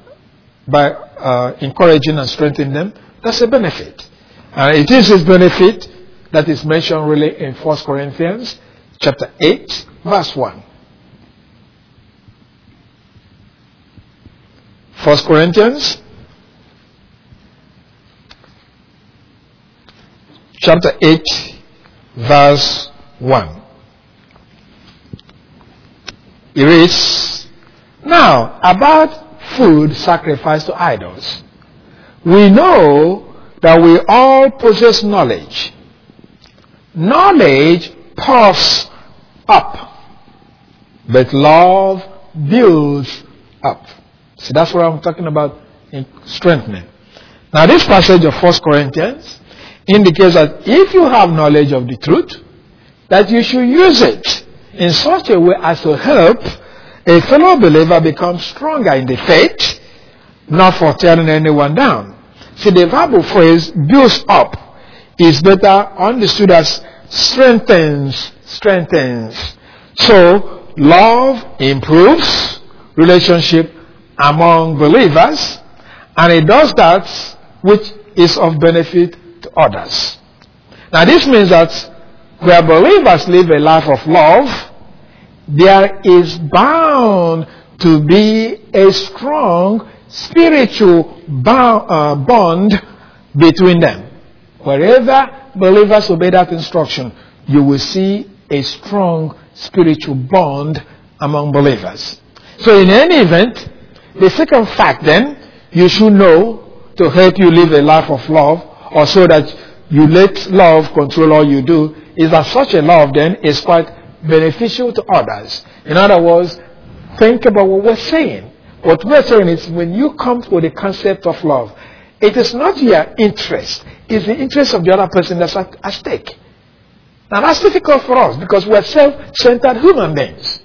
Speaker 1: by encouraging and strengthening them, that's a benefit. And it is this benefit that is mentioned really in 1 Corinthians chapter 8, verse 1. 1 Corinthians chapter 8, verse 1. It reads, "Now, about food sacrificed to idols, we know that we all possess knowledge. Knowledge puffs up, but love builds up." See, that's what I'm talking about in strengthening. Now, this passage of 1 Corinthians indicates that if you have knowledge of the truth, that you should use it in such a way as to help a fellow believer become stronger in the faith, not for tearing anyone down. See, the Bible phrase builds up is better understood as strengthens. So, love improves relationship among believers, and it does that which is of benefit to others. Now, this means that where believers live a life of love, there is bound to be a strong spiritual bond between them. Wherever believers obey that instruction, you will see a strong spiritual bond among believers. So in any event, the second fact then, you should know to help you live a life of love, or so that you let love control all you do, is that such a love then is quite beneficial to others. In other words, think about what we're saying. What we're saying is when you come with the concept of love, it is not your interest, it's the interest of the other person that's at stake. Now that's difficult for us because we're self-centered human beings.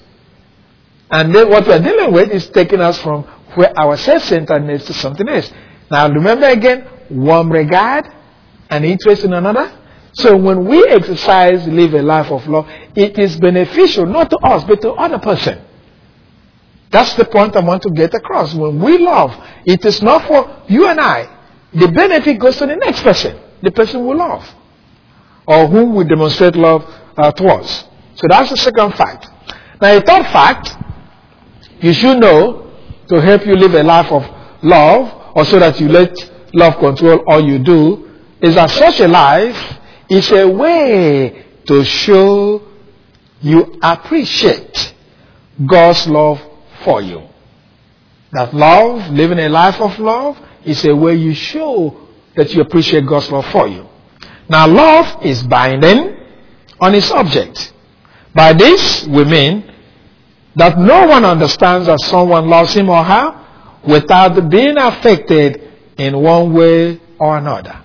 Speaker 1: And then what we're dealing with is taking us from where our self-centeredness to something else. Now remember again, warm regard and interest in another. So when we live a life of love, it is beneficial not to us but to other person. That's the point I want to get across. When we love, it is not for you and I. The benefit goes to the next person, the person we love, or whom we demonstrate love towards. So that's the second fact. Now, a third fact, you should know to help you live a life of love, or so that you let love control all you do, is that such a life is a way to show you appreciate God's love for you. That love, living a life of love, is a way you show that you appreciate God's love for you. Now, love is binding on its object. By this, we mean that no one understands that someone loves him or her without being affected in one way or another.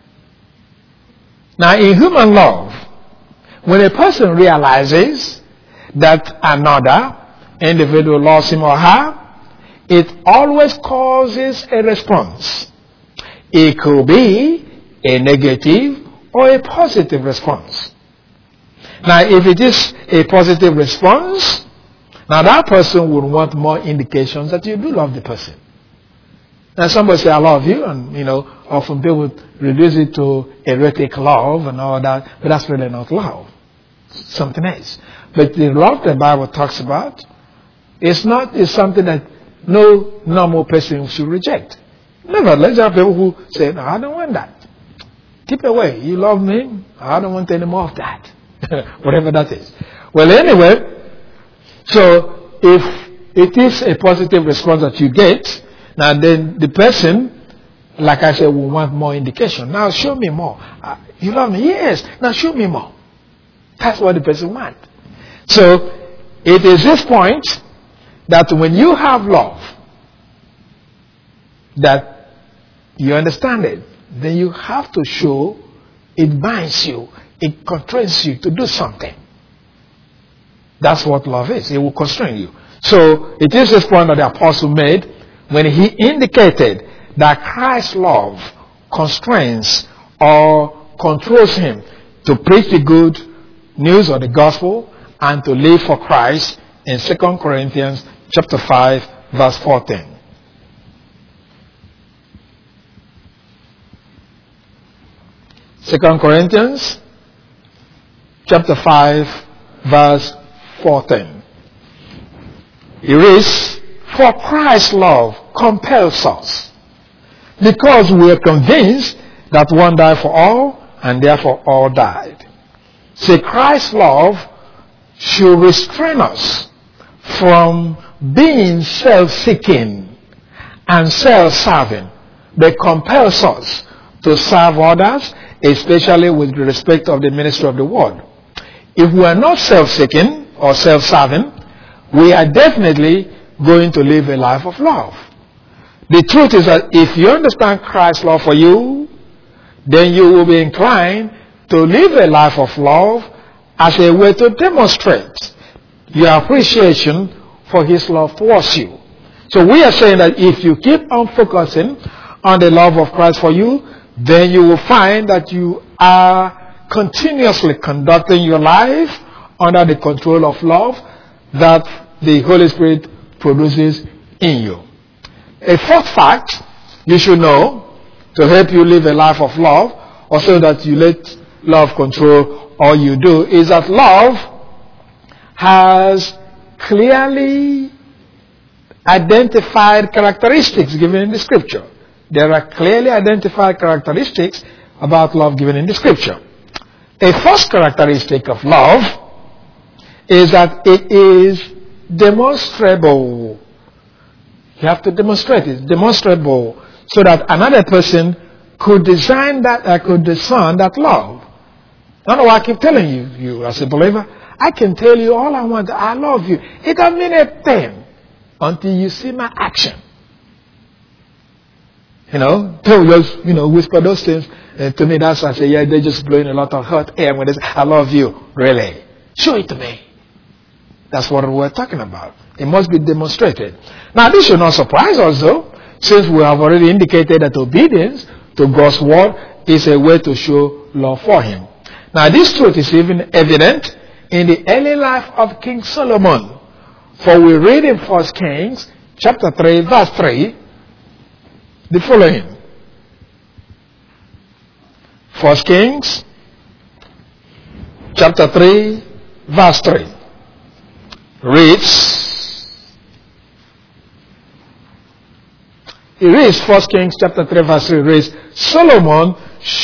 Speaker 1: Now, in human love, when a person realizes that another individual loves him or her, it always causes a response. It could be a negative or a positive response. Now, if it is a positive response, now that person would want more indications that you do love the person. Now, somebody say, "I love you," and, often people reduce it to erotic love and all that, but that's really not love. Something else. But the love the Bible talks about is something that no normal person should reject. Nevertheless, there are people who say, "No, I don't want that. Keep away. You love me. I don't want any more of that." Whatever that is. Well, anyway, so if it is a positive response that you get, now then the person, like I said, will want more indication. Now show me more. You love me? Yes. Now show me more. That's what the person wants. So it is this point that when you have love, that you understand it, then you have to show it binds you, it constrains you to do something. That's what love is. It will constrain you. So it is this point that the apostle made when he indicated that Christ's love constrains or controls him to preach the good news of the gospel and to live for Christ in 2 Corinthians chapter 5, verse 14. Second Corinthians chapter 5, verse 14. It reads, "For Christ's love compels us, because we are convinced that one died for all, and therefore all died. See, Christ's love should restrain us from being self-seeking and self-serving, but compels us to serve others, especially with respect of the ministry of the word. If we are not self-seeking or self-serving, we are definitely going to live a life of love. The truth is that if you understand Christ's love for you, then you will be inclined to live a life of love as a way to demonstrate your appreciation for his love towards you. So we are saying that if you keep on focusing on the love of Christ for you, then you will find that you are continuously conducting your life under the control of love that the Holy Spirit produces in you. A fourth fact you should know to help you live a life of love, or so that you let love control all you do, is that love has clearly identified characteristics given in the scripture. There are clearly identified characteristics about love given in the scripture. A first characteristic of love is that it is demonstrable. You have to demonstrate it. Demonstrable, so that another person could discern that love. I know why I keep telling you as a believer, I can tell you all I want. I love you. It doesn't mean a thing until you see my action. People just, whisper those things to me. That's why I say, yeah, they're just blowing a lot of hot air when they say, I love you. Really? Show it to me. That's what we're talking about. It must be demonstrated. Now, this should not surprise us, though, since we have already indicated that obedience to God's word is a way to show love for him. Now, this truth is even evident in the early life of King Solomon. For we read in 1 Kings chapter 3, verse 3, the following. 1 Kings chapter 3, verse 3 reads, It reads, 1 Kings chapter 3 verse 3 reads, Solomon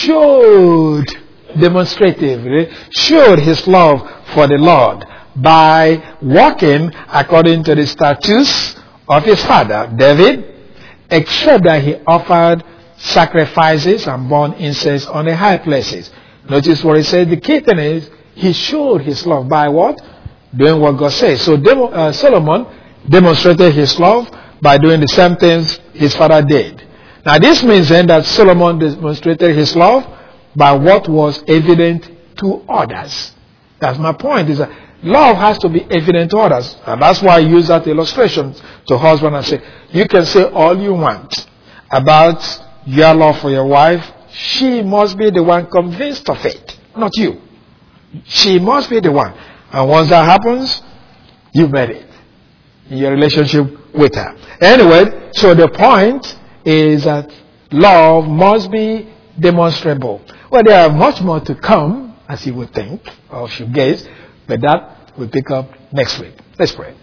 Speaker 1: demonstratively showed his love for the Lord by walking according to the statutes of his father David, except that he offered sacrifices and burned incense on the high places. Notice what he said. The key thing is, he showed his love by what? Doing what God says. So Solomon demonstrated his love by doing the same things his father did. Now this means then that Solomon demonstrated his love by what was evident to others. That's my point, is that love has to be evident to others. And that's why I use that illustration to husband and say, you can say all you want about your love for your wife. She must be the one convinced of it, not you. She must be the one. And once that happens, you made it in your relationship with her. Anyway, so the point is that love must be demonstrable. Well, there are much more to come, as you would think, or should guess, but that we'll pick up next week. Let's pray.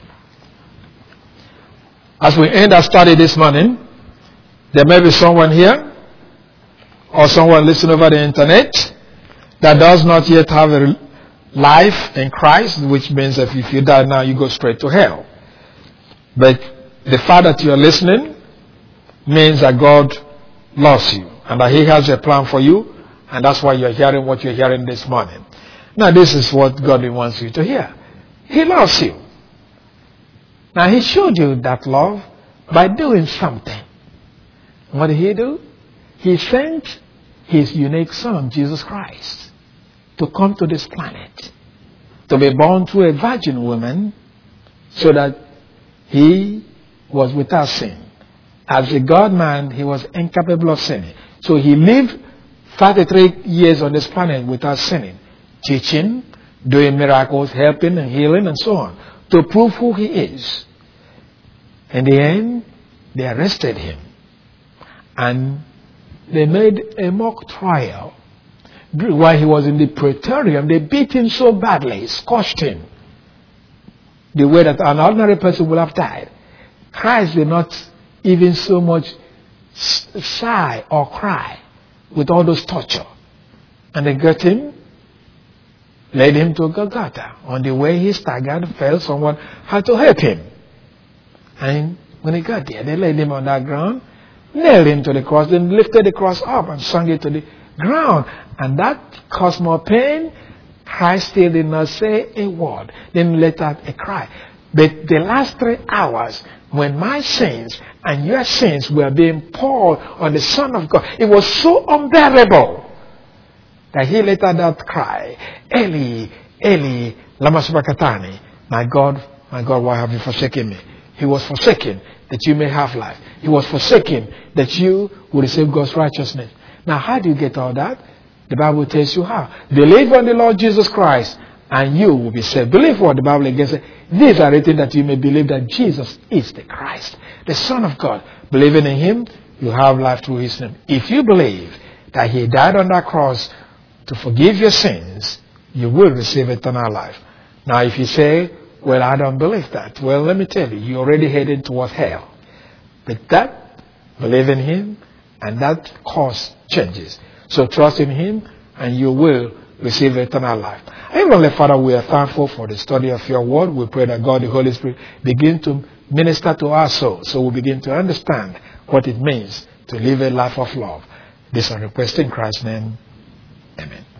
Speaker 1: As we end our study this morning, there may be someone here, or someone listening over the internet, that does not yet have a life in Christ, which means that if you die now, you go straight to hell. But the fact that you are listening means that God loves you and that he has a plan for you, and that's why you're hearing what you're hearing this morning. Now, this is what God wants you to hear. He loves you. Now, he showed you that love by doing something. What did he do? He sent his unique son, Jesus Christ, to come to this planet, to be born to a virgin woman, so that he was without sin. As a God-man, he was incapable of sinning. So he lived 33 years on this planet without sinning, teaching, doing miracles, helping and healing and so on, to prove who he is. In the end, they arrested him and they made a mock trial. While he was in the praetorium, they beat him so badly, scorched him, the way that an ordinary person would have died. Christ did not even so much sigh or cry with all those torture. And they got him, led him to Golgotha. On the way he staggered, fell, someone had to help him. And when he got there, they laid him on that ground, nailed him to the cross, then lifted the cross up and sunk it to the ground. And that caused more pain. Christ still did not say a word. Then let out a cry. But the last 3 hours, when my sins and your sins were being poured on the Son of God, it was so unbearable that he let out that cry, Eli, Eli, lama sabachthani, my God, why have you forsaken me? He was forsaken that you may have life. He was forsaken that you will receive God's righteousness. Now, how do you get all that? The Bible tells you how. Believe on the Lord Jesus Christ and you will be saved. Believe what the Bible again says. These are written that you may believe that Jesus is the Christ, the Son of God. Believing in him, you have life through his name. If you believe that he died on that cross to forgive your sins, you will receive eternal life. Now, if you say, well, I don't believe that. Well, let me tell you, you're already headed towards hell. But that, believe in him, and that cause changes. So trust in him, and you will receive eternal life. Heavenly Father, we are thankful for the study of your word. We pray that God, the Holy Spirit, begin to minister to our souls, so we begin to understand what it means to live a life of love. This I request in Christ's name. Amen.